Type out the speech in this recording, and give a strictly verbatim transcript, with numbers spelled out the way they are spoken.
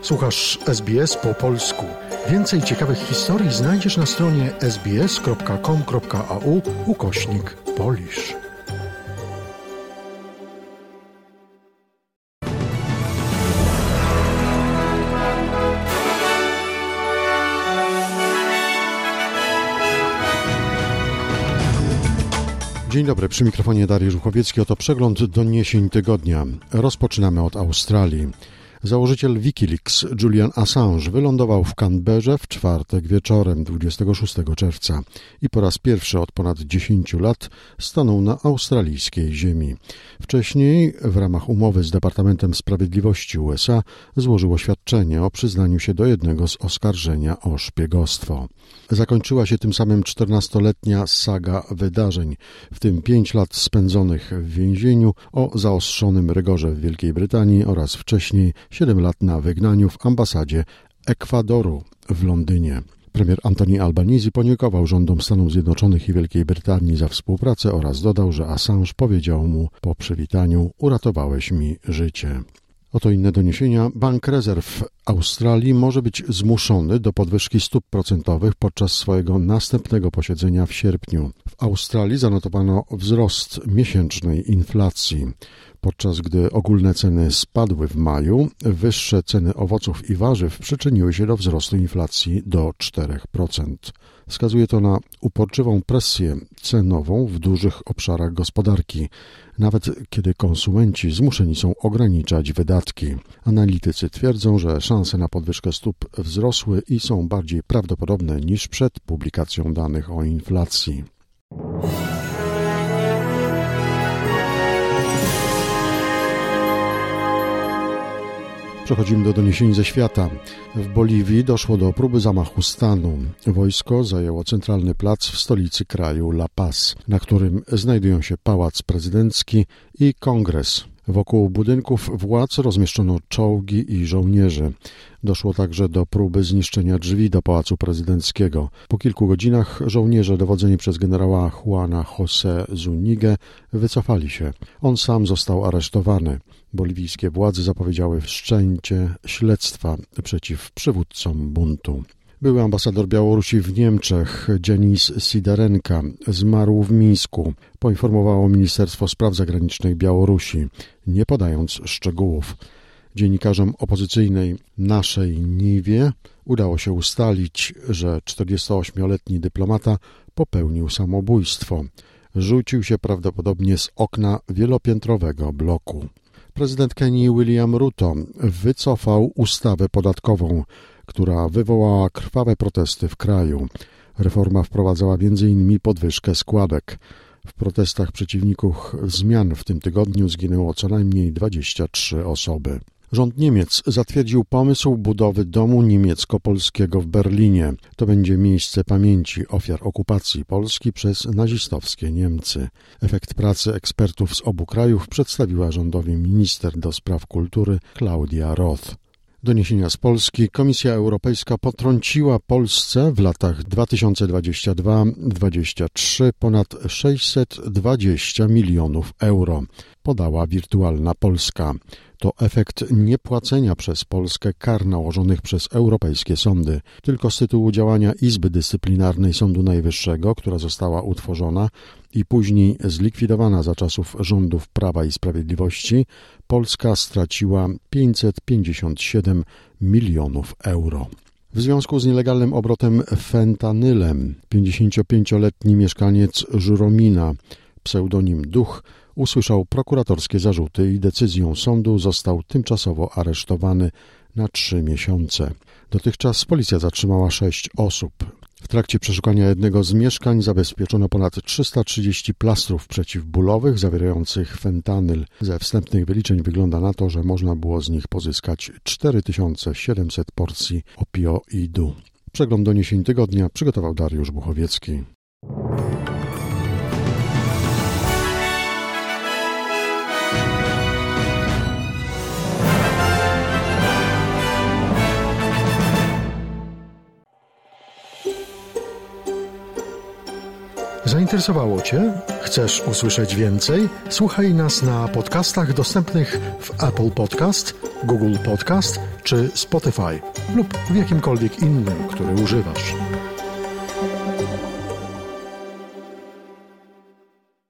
Słuchasz S B S po polsku. Więcej ciekawych historii znajdziesz na stronie sbs.com.au ukośnik Polish. Dzień dobry, przy mikrofonie Dariusz Buchowiecki. Oto przegląd doniesień tygodnia. Rozpoczynamy od Australii. Założyciel Wikileaks Julian Assange wylądował w Canberrze w czwartek wieczorem dwudziestego szóstego czerwca i po raz pierwszy od ponad dziesięciu lat stanął na australijskiej ziemi. Wcześniej w ramach umowy z Departamentem Sprawiedliwości U S A złożył oświadczenie o przyznaniu się do jednego z oskarżenia o szpiegostwo. Zakończyła się tym samym czternastoletnia saga wydarzeń, w tym pięć lat spędzonych w więzieniu o zaostrzonym rygorze w Wielkiej Brytanii oraz wcześniej siedem lat na wygnaniu w ambasadzie Ekwadoru w Londynie. Premier Anthony Albanese podziękował rządom Stanów Zjednoczonych i Wielkiej Brytanii za współpracę oraz dodał, że Assange powiedział mu po przywitaniu: uratowałeś mi życie. Oto inne doniesienia. Bank Rezerw Australii może być zmuszony do podwyżki stóp procentowych podczas swojego następnego posiedzenia w sierpniu. W Australii zanotowano wzrost miesięcznej inflacji. Podczas gdy ogólne ceny spadły w maju, wyższe ceny owoców i warzyw przyczyniły się do wzrostu inflacji do czterech procent. Wskazuje to na uporczywą presję cenową w dużych obszarach gospodarki, nawet kiedy konsumenci zmuszeni są ograniczać wydatki. Analitycy twierdzą, że szanse na podwyżkę stóp wzrosły i są bardziej prawdopodobne niż przed publikacją danych o inflacji. Przechodzimy do doniesień ze świata. W Boliwii doszło do próby zamachu stanu. Wojsko zajęło centralny plac w stolicy kraju La Paz, na którym znajdują się pałac prezydencki i kongres. Wokół budynków władz rozmieszczono czołgi i żołnierzy. Doszło także do próby zniszczenia drzwi do pałacu prezydenckiego. Po kilku godzinach żołnierze dowodzeni przez generała Juana José Zúñigę wycofali się. On sam został aresztowany. Boliwijskie władze zapowiedziały wszczęcie śledztwa przeciw przywódcom buntu. Były ambasador Białorusi w Niemczech, Denis Sidarenka, zmarł w Mińsku, poinformowało Ministerstwo Spraw Zagranicznych Białorusi, nie podając szczegółów. Dziennikarzom opozycyjnej Naszej Niwie udało się ustalić, że czterdziestoośmioletni dyplomata popełnił samobójstwo. Rzucił się prawdopodobnie z okna wielopiętrowego bloku. Prezydent Kenii William Ruto wycofał ustawę podatkową, która wywołała krwawe protesty w kraju. Reforma wprowadzała między innymi podwyżkę składek. W protestach przeciwników zmian w tym tygodniu zginęło co najmniej dwadzieścia trzy osoby. Rząd Niemiec zatwierdził pomysł budowy domu niemiecko-polskiego w Berlinie. To będzie miejsce pamięci ofiar okupacji Polski przez nazistowskie Niemcy. Efekt pracy ekspertów z obu krajów przedstawiła rządowi minister do spraw kultury Klaudia Roth. Doniesienia z Polski. Komisja Europejska potrąciła Polsce w latach dwa tysiące dwudziestym drugim do dwudziestego trzeciego ponad sześćset dwadzieścia milionów euro, podała Wirtualna Polska. To efekt niepłacenia przez Polskę kar nałożonych przez europejskie sądy. Tylko z tytułu działania Izby Dyscyplinarnej Sądu Najwyższego, która została utworzona i później zlikwidowana za czasów rządów Prawa i Sprawiedliwości, Polska straciła pięćset pięćdziesiąt siedem milionów euro. W związku z nielegalnym obrotem fentanylem pięćdziesięciopięcioletni mieszkaniec Żuromina, pseudonim Duch, usłyszał prokuratorskie zarzuty i decyzją sądu został tymczasowo aresztowany na trzy miesiące. Dotychczas policja zatrzymała sześć osób. W trakcie przeszukania jednego z mieszkań zabezpieczono ponad trzysta trzydzieści plastrów przeciwbólowych zawierających fentanyl. Ze wstępnych wyliczeń wygląda na to, że można było z nich pozyskać cztery tysiące siedemset porcji opioidu. Przegląd doniesień tygodnia przygotował Dariusz Buchowiecki. Zainteresowało Cię? Chcesz usłyszeć więcej? Słuchaj nas na podcastach dostępnych w Apple Podcast, Google Podcast czy Spotify lub w jakimkolwiek innym, który używasz.